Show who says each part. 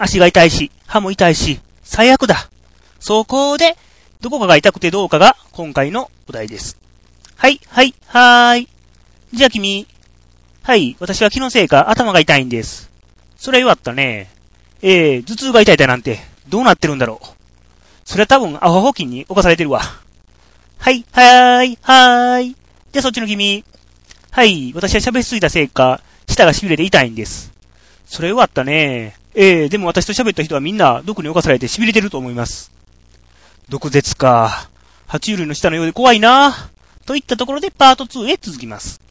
Speaker 1: 足が痛いし、歯も痛いし、最悪だ。そこで、どこかが痛くてどうかが今回のお題です。はい。じゃあ君。はい、私は気のせいか頭が痛いんです。それ弱ったね。頭痛が痛いなんて、どうなってるんだろう。それは多分、アホホキンに侵されてるわ。はい。じゃあそっちの君。はい、私は喋りすぎたせいか、舌が痺れて痛いんです。それ弱ったね。でも私と喋った人はみんな毒に侵されて痺れてると思います。毒舌か。爬虫類の舌のようで怖いな。といったところでパート2へ続きます。